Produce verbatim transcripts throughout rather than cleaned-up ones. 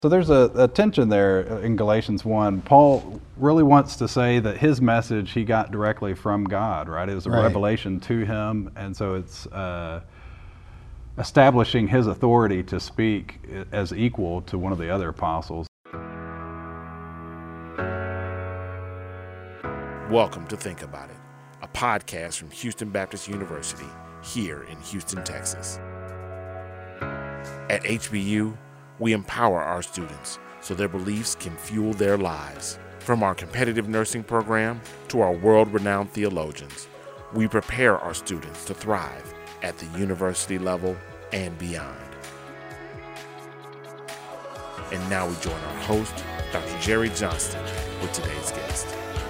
So there's a, a tension there in Galatians one. Paul really wants to say that his message he got directly from God, right? It was a Right. revelation to him, and so it's uh, establishing his authority to speak as equal to one of the other apostles. Welcome to Think About It, a podcast from Houston Baptist University here in Houston, Texas. At H B U, we empower our students so their beliefs can fuel their lives. From our competitive nursing program to our world-renowned theologians, we prepare our students to thrive at the university level and beyond. And now we join our host, Doctor Jerry Johnston, with today's guest.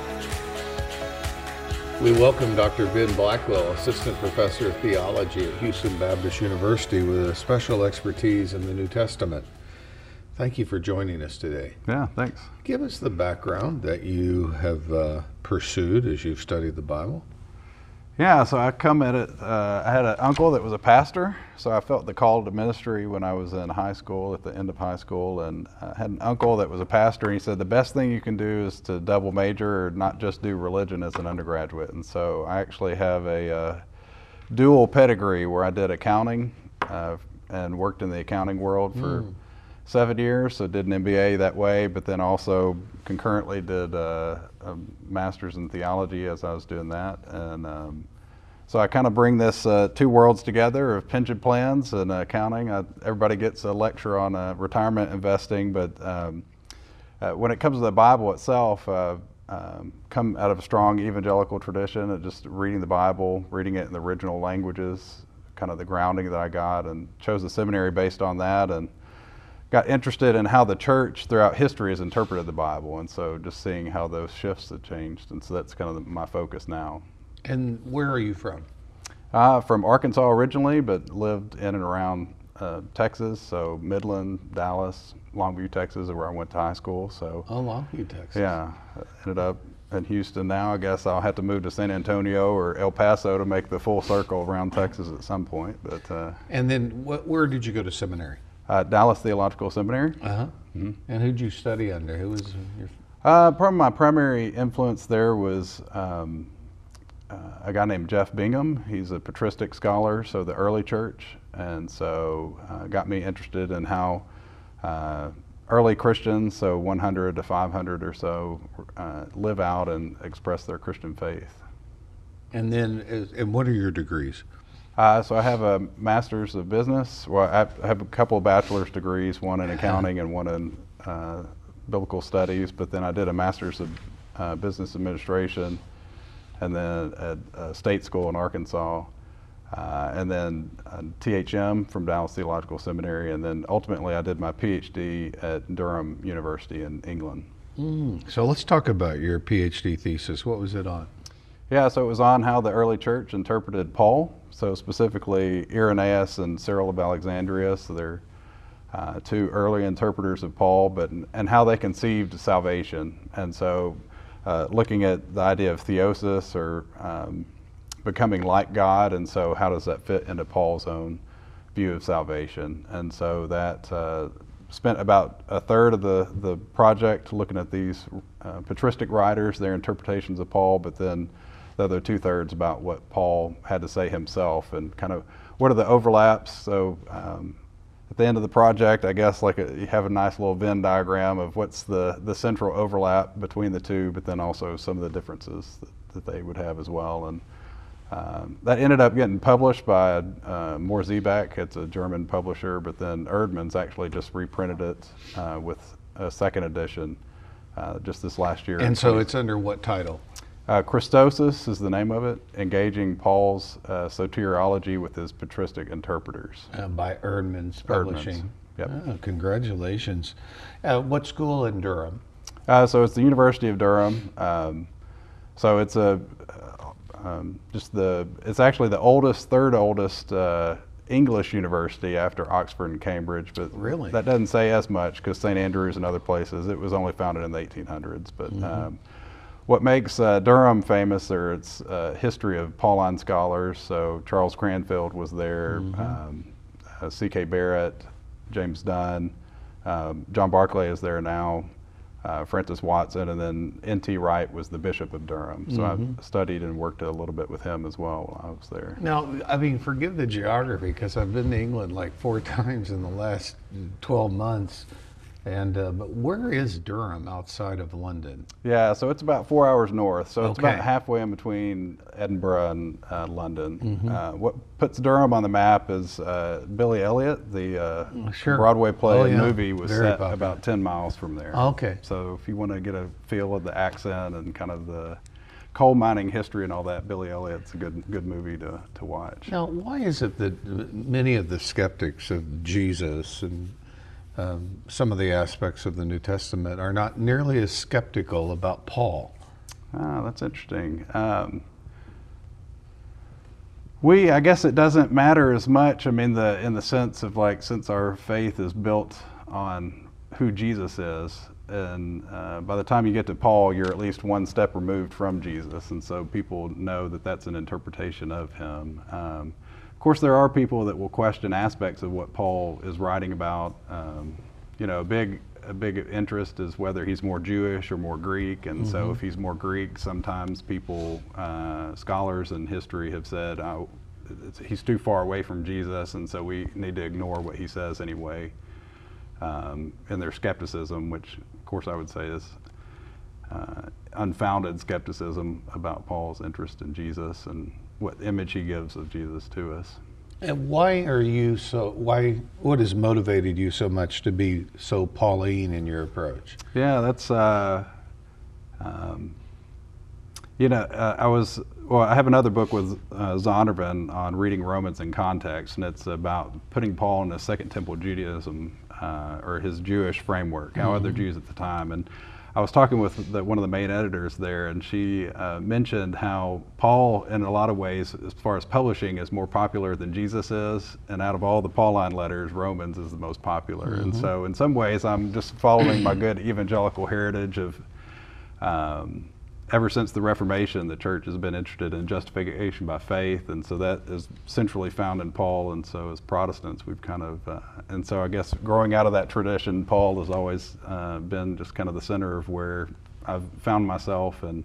We welcome Doctor Ben Blackwell, Assistant Professor of Theology at Houston Baptist University with a special expertise in the New Testament. Thank you for joining us today. Yeah, thanks. Give us the background that you have uh, pursued as you've studied the Bible. Yeah, so I come at it, uh, I had an uncle that was a pastor, so I felt the call to ministry when I was in high school, at the end of high school, and I had an uncle that was a pastor, and he said the best thing you can do is to double major or not just do religion as an undergraduate. And so I actually have a uh, dual pedigree where I did accounting uh, and worked in the accounting world for mm. seven years, so did an M B A that way, but then also concurrently did uh, a master's in theology as I was doing that. And um, so I kind of bring this uh, two worlds together of pension plans and accounting. I, everybody gets a lecture on uh, retirement investing, but um, uh, when it comes to the Bible itself, uh, um, come out of a strong evangelical tradition of just reading the Bible, reading it in the original languages, kind of the grounding that I got, and chose the seminary based on that, and got interested in how the church throughout history has interpreted the Bible, and so just seeing how those shifts have changed, and so that's kind of the, my focus now. And where are you from? Uh, from Arkansas originally, but lived in and around uh, Texas, so Midland, Dallas, Longview, Texas, is where I went to high school. So Oh, Longview, Texas. yeah, ended up in Houston now. I guess I'll have to move to San Antonio or El Paso to make the full circle around Texas at some point. But uh, And then what, where did you go to seminary? uh, Dallas Theological Seminary. Uh-huh. Mm-hmm. And who'd you study under? Who was your... Uh, probably my primary influence there was um, uh, a guy named Jeff Bingham. He's a patristic scholar, so the early church, and so uh, got me interested in how uh, early Christians, so one hundred to five hundred or so, uh, live out and express their Christian faith. And then, is- and what are your degrees? Uh, so I have a master's of business. Well, I have- I have a couple of bachelor's degrees, one in accounting and one in uh, biblical studies, but then I did a master's of uh, business administration, and then at a state school in Arkansas, uh, and then uh, T H M from Dallas Theological Seminary, and then ultimately I did my PhD at Durham University in England. Mm. So let's talk about your PhD thesis. What was it on? Yeah, so it was on how the early church interpreted Paul, so specifically Irenaeus and Cyril of Alexandria, so they're uh, two early interpreters of Paul, but and how they conceived salvation. And so uh, looking at the idea of theosis, or um, becoming like God, and so how does that fit into Paul's own view of salvation? And so that uh, spent about a third of the, the project looking at these uh, patristic writers, their interpretations of Paul, but then the other two-thirds about what Paul had to say himself, and kind of what are the overlaps. So um, at the end of the project, I guess like a, you have a nice little Venn diagram of what's the, the central overlap between the two, but then also some of the differences that, that they would have as well. And um, that ended up getting published by uh, Mohr-Siebeck. It's a German publisher, but then Erdman's actually just reprinted it uh, with a second edition uh, just this last year. And so it's under what title? Uh, Christosis is the name of it, engaging Paul's uh, soteriology with his patristic interpreters. Uh, by Erdman's Publishing. Yep. Oh, congratulations. Uh, what school in Durham? Uh, so it's the University of Durham. Um, so it's a uh, um, just the it's actually the oldest, third oldest uh, English university after Oxford and Cambridge. But Really? that doesn't say as much because Saint Andrews and other places, it was only founded in the eighteen hundreds. But Mm-hmm. um, what makes uh, Durham famous are its uh, history of Pauline scholars. So Charles Cranfield was there, Mm-hmm. um, uh, C K Barrett, James Dunn, Um, John Barclay is there now, uh, Francis Watson, and then N T Wright was the Bishop of Durham. So Mm-hmm. I studied and worked a little bit with him as well while I was there. Now, I mean, forgive the geography, because I've been to England like four times in the last twelve months. And uh, but where is Durham outside of London? Yeah, so it's about four hours north. So it's about Okay. halfway in between Edinburgh and uh, London. Mm-hmm. Uh, what puts Durham on the map is uh, Billy Elliot, the uh, Sure. Broadway play Oh, and yeah. movie, was Very set popular. about ten miles from there. Okay. So if you want to get a feel of the accent and kind of the coal mining history and all that, Billy Elliot's a good good movie to, to watch. Now, why is it that many of the skeptics of Jesus and um, some of the aspects of the New Testament are not nearly as skeptical about Paul? Ah, that's interesting. Um, we, I guess it doesn't matter as much. I mean, the in the sense of like, since our faith is built on who Jesus is, and uh, by the time you get to Paul, you're at least one step removed from Jesus, and so people know that that's an interpretation of him. Um, of course, there are people that will question aspects of what Paul is writing about. Um, you know, a big a big interest is whether he's more Jewish or more Greek, and Mm-hmm. so if he's more Greek, sometimes people, uh, scholars in history have said oh, it's, he's too far away from Jesus, and so we need to ignore what he says anyway. Um, in their skepticism, which of course I would say is uh, unfounded skepticism about Paul's interest in Jesus and what image he gives of Jesus to us. And why are you so, why, what has motivated you so much to be so Pauline in your approach? Yeah, that's, uh, um, you know, uh, I was, well, I have another book with uh, Zondervan on reading Romans in context, and it's about putting Paul in the Second Temple Judaism, uh, or his Jewish framework, how other Jews at the time. And I was talking with the, one of the main editors there, and she uh, mentioned how Paul, in a lot of ways, as far as publishing, is more popular than Jesus is. And out of all the Pauline letters, Romans is the most popular. And so in some ways, I'm just following my good evangelical heritage of, um, ever since the Reformation, the church has been interested in justification by faith, and so that is centrally found in Paul. And so as Protestants, we've kind of, uh, and so I guess growing out of that tradition, Paul has always uh, been just kind of the center of where I've found myself. And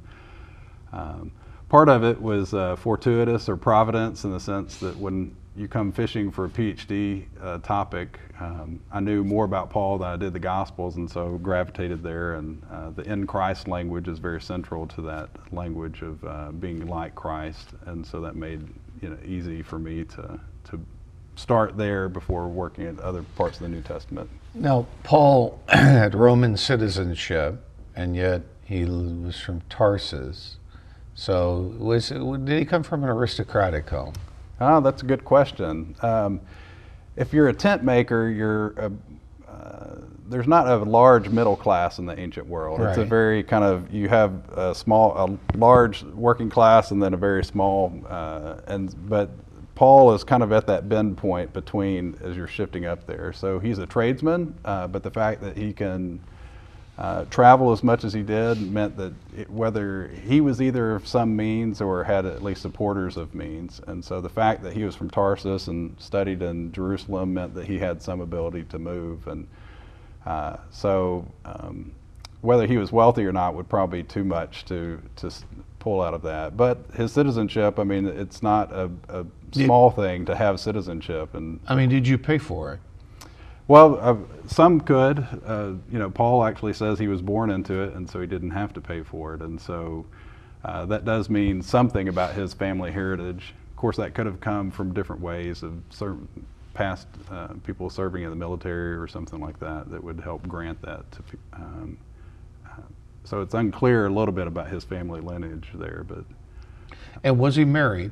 um, part of it was uh, fortuitous or providence, in the sense that when you come fishing for a PhD uh, topic, um, I knew more about Paul than I did the Gospels, and so gravitated there. And uh, the in Christ language is very central to that language of uh, being like Christ, and so that made you know easy for me to to start there before working at other parts of the New Testament. Now, Paul had Roman citizenship, and yet he was from Tarsus. So was did he come from an aristocratic home? Ah, that's a good question. Um, if you're a tent maker, you're a, uh, there's not a large middle class in the ancient world. It's a Right. very kind of, you have a small, a large working class, and then a very small, uh, and but Paul is kind of at that bend point between as you're shifting up there. So he's a tradesman, uh, but the fact that he can Uh, travel as much as he did meant that it, whether he was either of some means or had at least supporters of means, and so the fact that he was from Tarsus and studied in Jerusalem meant that he had some ability to move. And uh, so um, whether he was wealthy or not would probably be too much to to s- pull out of that. But his citizenship, I mean, it's not a, a small thing to have citizenship. And I mean, did you pay for it? well, uh, some could. Uh, you know, Paul actually says he was born into it, and so he didn't have to pay for it. And so uh, that does mean something about his family heritage. Of course, that could have come from different ways of certain past uh, people serving in the military or something like that that would help grant that. To, um, uh, so it's unclear a little bit about his family lineage there, but. And was he married?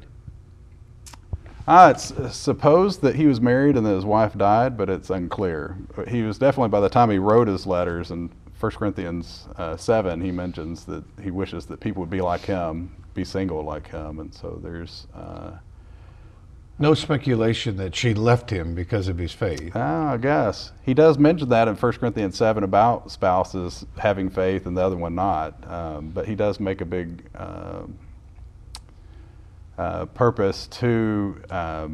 Ah, it's supposed that he was married and that his wife died, but it's unclear. He was definitely, by the time he wrote his letters in First Corinthians uh, seven, he mentions that he wishes that people would be like him, be single like him, and so there's. Uh, No speculation that she left him because of his faith. ah, I guess he does mention that in First Corinthians seven about spouses having faith and the other one not, um, but he does make a big. Uh, Uh, purpose to um,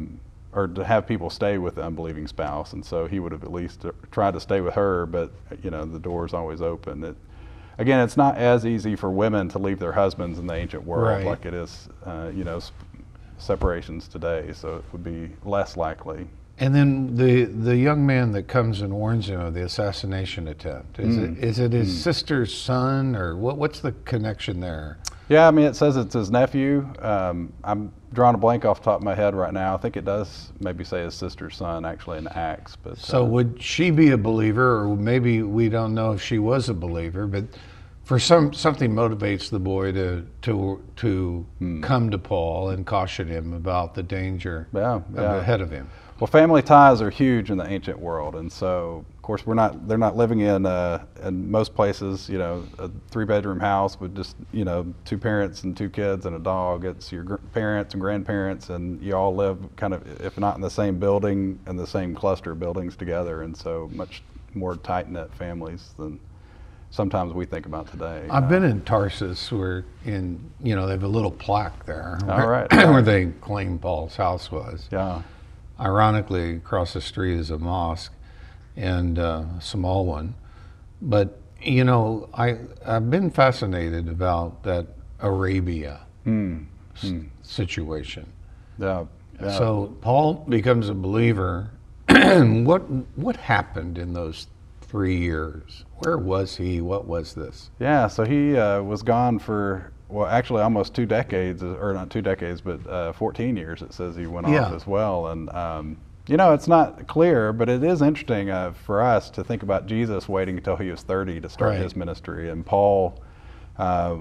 or to have people stay with the unbelieving spouse, and so he would have at least tried to stay with her, but you know, the door's always open. It, again, it's not as easy for women to leave their husbands in the ancient world Right. like it is, uh, you know, s- separations today, so it would be less likely. And then the the young man that comes and warns him of the assassination attempt, is Mm. it is it his sister's son, or what? What's the connection there? Yeah, I mean, it says it's his nephew. Um, I'm drawing a blank off the top of my head right now. I think it does maybe say his sister's son actually in Acts. But So uh, would she be a believer, or maybe we don't know if she was a believer, but for some something motivates the boy to to to Hmm. come to Paul and caution him about the danger Yeah, yeah. ahead of him. Well, family ties are huge in the ancient world, and so of course we're not. They're not living in uh, in most places. You know, a three-bedroom house with just you know two parents and two kids and a dog. It's your gr- parents and grandparents, and you all live kind of, if not in the same building, in the same cluster of buildings together, and so much more tight-knit families than sometimes we think about today. I've Uh, been in Tarsus, where in you know they have a little plaque there, All right. where they claim Paul's house was. Yeah. Ironically, across the street is a mosque, and uh, a small one. But you know, I I've been fascinated about that Arabia Mm. s- situation. Yeah. Yeah. So Paul becomes a believer. what what happened in those three years? Where was he? What was this? Yeah, so he uh, was gone for, well, actually almost two decades, or not two decades, but uh, fourteen years, it says he went Yeah. off as well. And, um, you know, it's not clear, but it is interesting uh, for us to think about Jesus waiting until he was thirty to start Right. his ministry. And Paul, uh,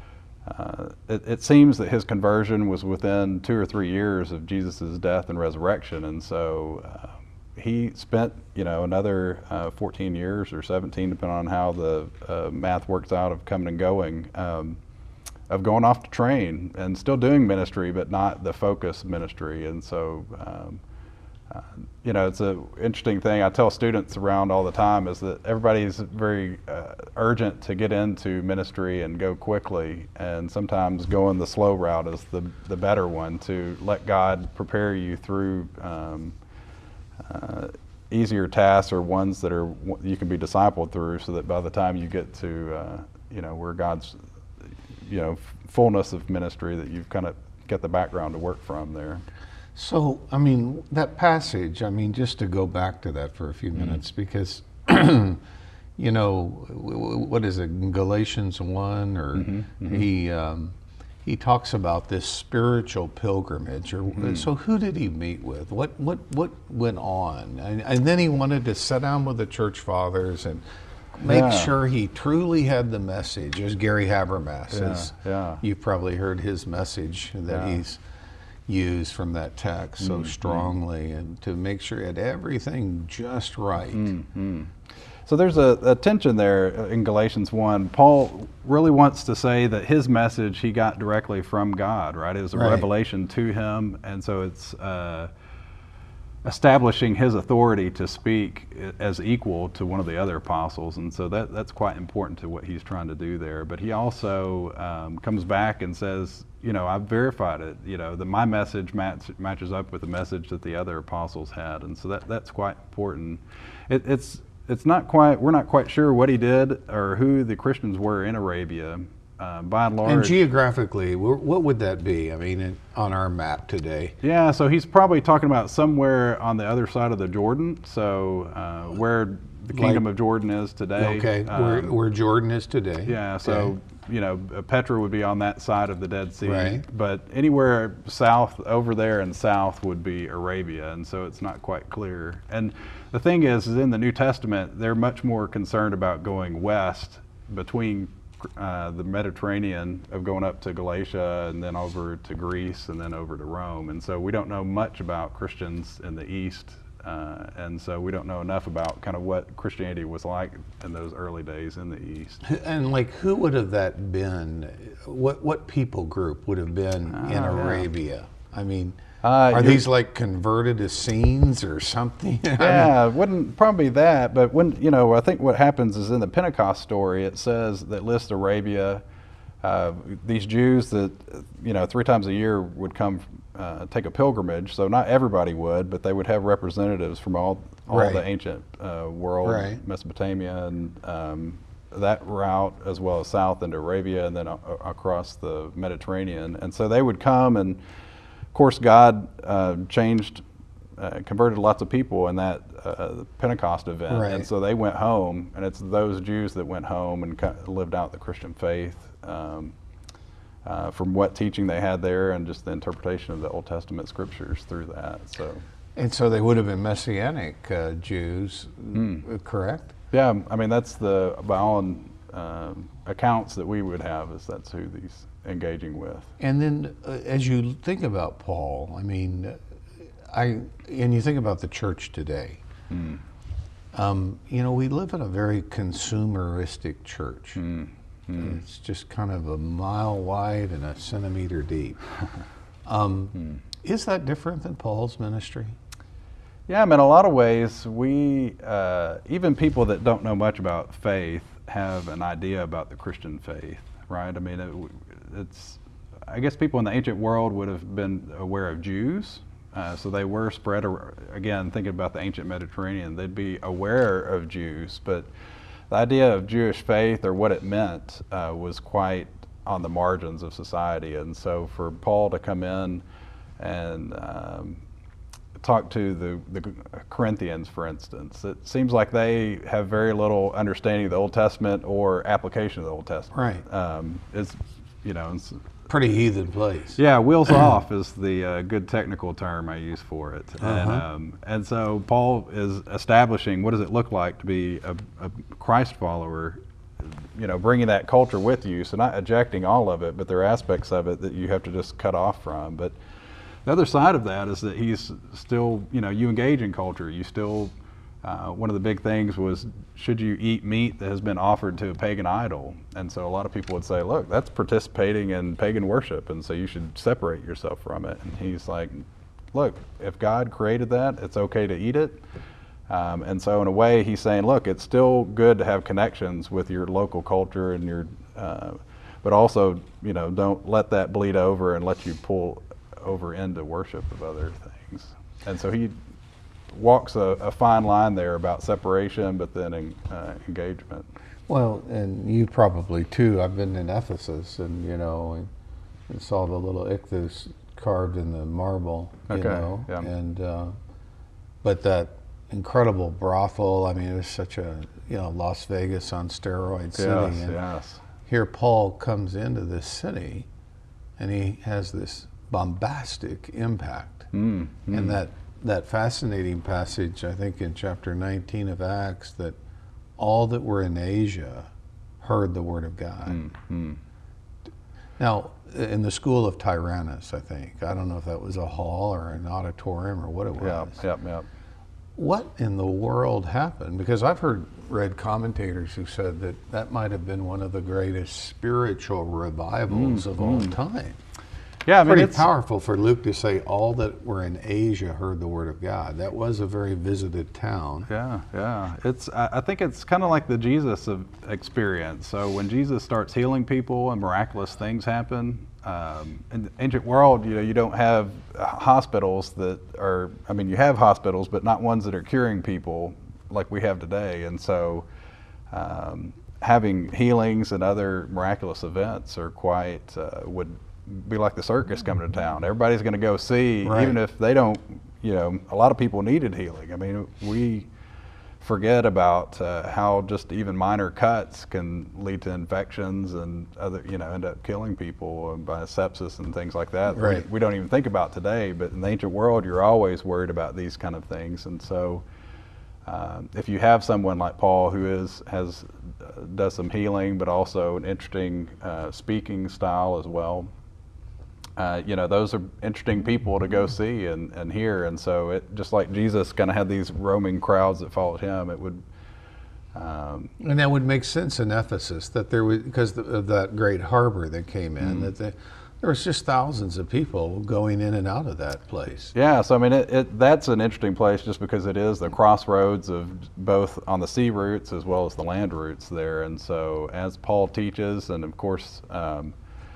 uh, it, it seems that his conversion was within two or three years of Jesus' death and resurrection. And so uh, he spent, you know, another uh, fourteen years or seventeen, depending on how the uh, math works out, of coming and going, um, of going off to train and still doing ministry, but not the focus ministry. And so, um, uh, you know, it's an interesting thing I tell students around all the time, is that everybody's very uh, urgent to get into ministry and go quickly, and sometimes going the slow route is the, the better one, to let God prepare you through um, uh, easier tasks, or ones that are you can be discipled through, so that by the time you get to uh, you know where God's you know fullness of ministry, that you've kind of got the background to work from there. So, I mean, that passage, I mean, just to go back to that for a few minutes, because, you know, w- w- what is it, Galatians one, or he um, he talks about this spiritual pilgrimage, or so who did he meet with? What what what went on? And, and then he wanted to sit down with the church fathers and make Yeah. sure he truly had the message. As Gary Habermas, Yeah, as yeah. you've probably heard his message that Yeah. he's used from that text so strongly, and to make sure he had everything just right. So there's a, a tension there in Galatians one. Paul really wants to say that his message he got directly from God, right? It was a Right. revelation to him, and so it's uh, establishing his authority to speak as equal to one of the other apostles, and so that that's quite important to what he's trying to do there. But he also um, comes back and says, you know, I've verified it. You know, that my message match, matches up with the message that the other apostles had, and so that that's quite important. It, it's it's not quite. We're not quite sure what he did or who the Christians were in Arabia. Uh, by and large, And geographically, wh- what would that be? I mean, in, on our map today. yeah, so he's probably talking about somewhere on the other side of the Jordan, so uh, where the kingdom Like- of Jordan is today. Okay, where, Um, where Jordan is today. yeah, so Okay. you know, uh, Petra would be on that side of the Dead Sea, Right. but anywhere south, over there and south, would be Arabia, and so it's not quite clear. And the thing is, is in the New Testament, they're much more concerned about going west between uh, the Mediterranean, of going up to Galatia and then over to Greece and then over to Rome. And so we don't know much about Christians in the East, uh, and so we don't know enough about kind of what Christianity was like in those early days in the East. And like, who would have that been? What what people group would have been in yeah. Arabia? I mean, Uh, are you're- these like converted Essenes or something? Yeah, it wouldn't probably that, but when you know, I think what happens is in the Pentecost story, it says that lists Arabia, uh, these Jews that, you know, three times a year would come uh, take a pilgrimage. So not everybody would, but they would have representatives from all all Right. the ancient uh, world, Right. Mesopotamia, and um, that route, as well as south into Arabia, and then a- across the Mediterranean. And so they would come, and of course, God uh, changed, uh, converted lots of people in that uh, Pentecost event. Right. And so they went home, and it's those Jews that went home and kind of lived out the Christian faith um, uh, from what teaching they had there, and just the interpretation of the Old Testament scriptures through that. So. And so they would have been Messianic uh, Jews, Mm. correct? Yeah, I mean, that's the, by all um, accounts that we would have, is that's who he's engaging with. And then uh, as you think about Paul, I mean, I and you think about the church today, Mm. um, you know, we live in a very consumeristic church. Mm. Mm. It's just kind of a mile wide and a centimeter deep. Um, Mm. Is that different than Paul's ministry? Yeah, I mean, in a lot of ways, we, uh, even people that don't know much about faith, have an idea about the Christian faith, right? I mean, it, it's, I guess people in the ancient world would have been aware of Jews, uh, so they were spread, ar- again, thinking about the ancient Mediterranean, they'd be aware of Jews, but the idea of Jewish faith or what it meant uh, was quite on the margins of society. And so for Paul to come in and um, talk to the, the Corinthians, for instance, it seems like they have very little understanding of the Old Testament or application of the Old Testament. Right. Um, it's, you know, it's, Pretty heathen place. yeah, wheels off is the uh, good technical term I use for it. And, Uh-huh. um, and so Paul is establishing what does it look like to be a, a Christ follower, you know, bringing that culture with you. So not ejecting all of it, but there are aspects of it that you have to just cut off from. But the other side of that is that he's still, you know, you engage in culture. You still, uh, one of the big things was, should you eat meat that has been offered to a pagan idol? And so a lot of people would say, look, that's participating in pagan worship, and so you should separate yourself from it. And he's like, look, if God created that, it's okay to eat it. Um, and so in a way, he's saying, look, it's still good to have connections with your local culture and your, uh, but also, you know, don't let that bleed over and let you pull over into worship of other things. And so he walks a, a fine line there about separation, but then en, uh, engagement. Well, and you probably too. I've been in Ephesus, and you know, and, and saw the little ichthus carved in the marble. You Okay, know, yeah. and uh, but that incredible brothel. I mean, it was such a you know Las Vegas on steroids city. Yes, and yes. here Paul comes into this city, and he has this bombastic impact. Mm, mm. And that, that fascinating passage, I think in chapter nineteen of Acts, that all that were in Asia heard the word of God. Mm, mm. Now, in the school of Tyrannus, I think, I don't know if that was a hall or an auditorium or what it was. Yep, yep, yep. What in the world happened? Because I've heard, read commentators who said that that might have been one of the greatest spiritual revivals Mm, of all mm. time. Yeah, I mean, Pretty it's powerful for Luke to say all that were in Asia heard the word of God. That was a very visited town. Yeah, yeah. It's. I I think it's kind of like the Jesus of experience. So when Jesus starts healing people and miraculous things happen, um, in the ancient world, you know, you don't have hospitals that are. I mean, you have hospitals, but not ones that are curing people like we have today. And so, um, having healings and other miraculous events are quite uh, would. be like the circus coming to town. Everybody's going to go see, Right. even if they don't, you know, a lot of people needed healing. I mean, we forget about uh, how just even minor cuts can lead to infections and other, you know, end up killing people by sepsis and things like that. Right. We, we don't even think about today, but in the ancient world, you're always worried about these kind of things. And so uh, if you have someone like Paul who is, has, uh, does some healing, but also an interesting uh, speaking style as well, Uh, you know, those are interesting people to go see and, and hear. And so it, just like Jesus kind of had these roaming crowds that followed him, it would, um, And that would make sense in Ephesus, that there was, because of that great harbor that came in, Mm. that the, there was just thousands of people going in and out of that place. Yeah, so I mean, it, it, that's an interesting place just because it is the crossroads of both on the sea routes as well as the land routes there. And so as Paul teaches, and of course, um,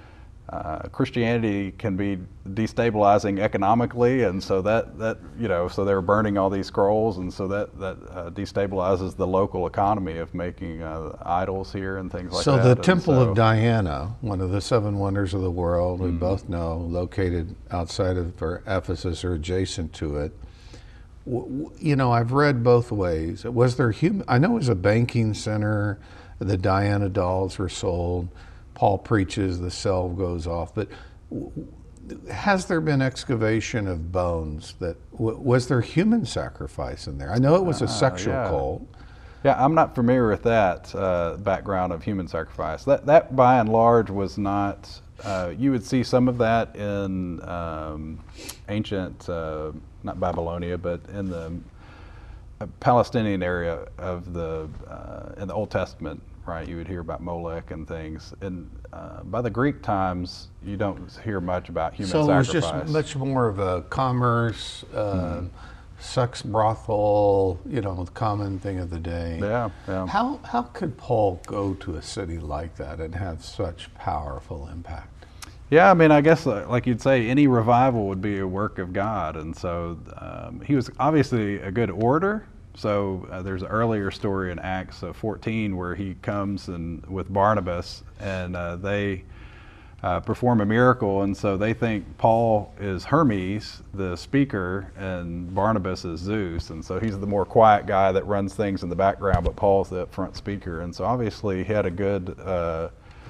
uh, Christianity can be destabilizing economically, and so that, that you know, so they're burning all these scrolls, and so that, that uh, destabilizes the local economy of making uh, idols here and things like so that. So the And Temple so, of Diana, one of the seven wonders of the world, we mm-hmm. both know, located outside of or Ephesus or adjacent to it. W- w- you know, I've read both ways. Was there human? I know it was a banking center. The Diana dolls were sold. Paul preaches, the cell goes off. But w- has there been excavation of bones? That w- was there human sacrifice in there? I know it was a sexual uh, yeah. cult. Yeah, I'm not familiar with that uh, background of human sacrifice. That, that by and large was not, uh, you would see some of that in um, ancient, uh, not Babylonia, but in the uh, Palestinian area of the, uh, in the Old Testament, right? You would hear about Molech and things. And uh, by the Greek times, you don't hear much about human so sacrifice. So it was just much more of a commerce, uh, mm-hmm. sex brothel, you know, the common thing of the day. Yeah, yeah. How, how could Paul go to a city like that and have such powerful impact? Yeah, I mean, I guess uh, like you'd say, any revival would be a work of God. And so um, he was obviously a good orator. So uh, there's an earlier story in Acts uh, fourteen where he comes and with Barnabas, and uh, they uh, perform a miracle. And so they think Paul is Hermes, the speaker, and Barnabas is Zeus. And so he's the more quiet guy that runs things in the background, but Paul's the upfront speaker. And so obviously he had a good uh,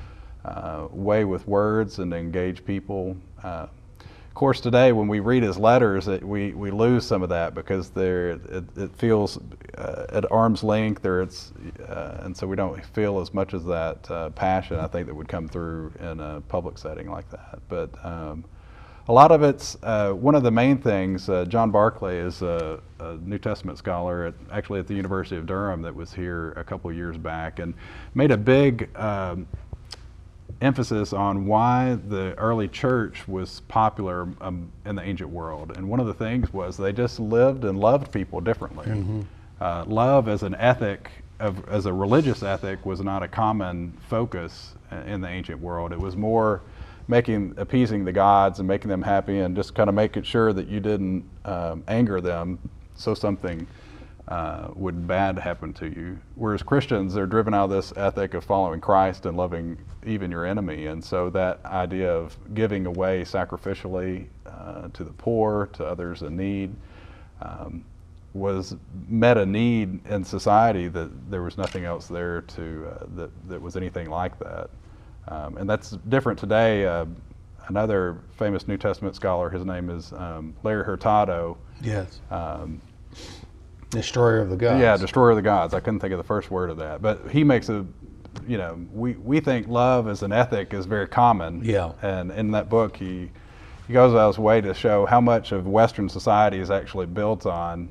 uh, way with words and to engage people. Uh, Of course, today when we read his letters, it, we, we lose some of that because there it, it feels uh, at arm's length, or it's uh, and so we don't feel as much as that uh, passion I think that would come through in a public setting like that. But um, a lot of it's uh, one of the main things. Uh, John Barclay is a, a New Testament scholar, at, actually at the University of Durham, that was here a couple of years back and made a big. Um, emphasis on why the early church was popular um, in the ancient world. And one of the things was they just lived and loved people differently. Mm-hmm. Uh, love as an ethic, of, as a religious ethic, was not a common focus in the ancient world. It was more making, appeasing the gods and making them happy and just kind of making sure that you didn't um, anger them so something Uh, would bad happen to you. Whereas Christians, they're driven out of this ethic of following Christ and loving even your enemy. And so that idea of giving away sacrificially uh, to the poor, to others in need, um, was met a need in society that there was nothing else there to uh, that, that was anything like that. Um, and that's different today. Uh, another famous New Testament scholar, his name is um, Larry Hurtado. Yes. Um, Destroyer of the gods. Yeah, destroyer of the gods. I couldn't think of the first word of that. But he makes a, you know, we, we think love as an ethic is very common. Yeah. And in that book, he he goes out of his way to show how much of Western society is actually built on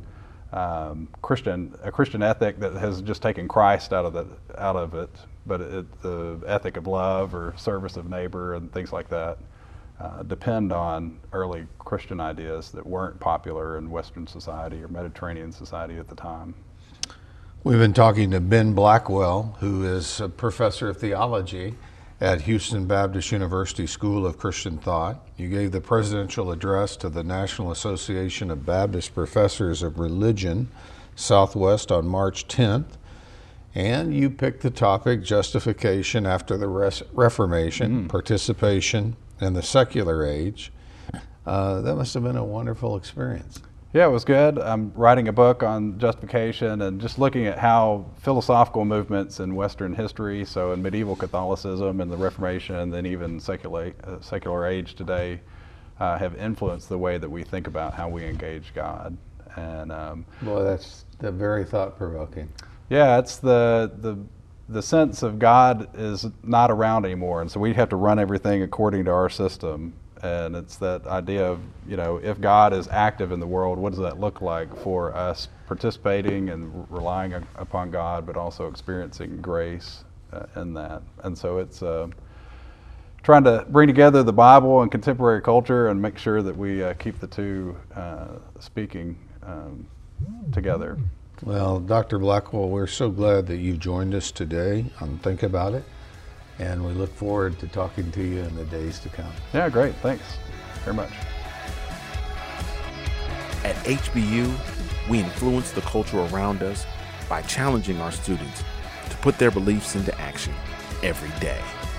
um, Christian a Christian ethic that has just taken Christ out of the out of it, but it, the ethic of love or service of neighbor and things like that. Uh, depend on early Christian ideas that weren't popular in Western society or Mediterranean society at the time. We've been talking to Ben Blackwell, who is a professor of theology at Houston Baptist University School of Christian Thought. You gave the presidential address to the National Association of Baptist Professors of Religion, Southwest, on March tenth. And you picked the topic, justification after the res- Reformation, mm. participation in the secular age. Uh, that must have been a wonderful experience. Yeah, it was good. I'm writing a book on justification and just looking at how philosophical movements in Western history, so in medieval Catholicism and the Reformation, and then even secular, uh, secular age today, uh, have influenced the way that we think about how we engage God. And um, boy, that's the very thought-provoking. Yeah, it's the the the sense of God is not around anymore, and so we have to run everything according to our system. And it's that idea of, you know, if God is active in the world, what does that look like for us participating and relying upon God, but also experiencing grace uh, in that? And so it's, uh, trying to bring together the Bible and contemporary culture and make sure that we uh, keep the two uh, speaking um, together. Well, Doctor Blackwell, we're so glad that you joined us today on Think About It, and we look forward to talking to you in the days to come. Yeah, great. Thanks very much. At H B U, we influence the culture around us by challenging our students to put their beliefs into action every day.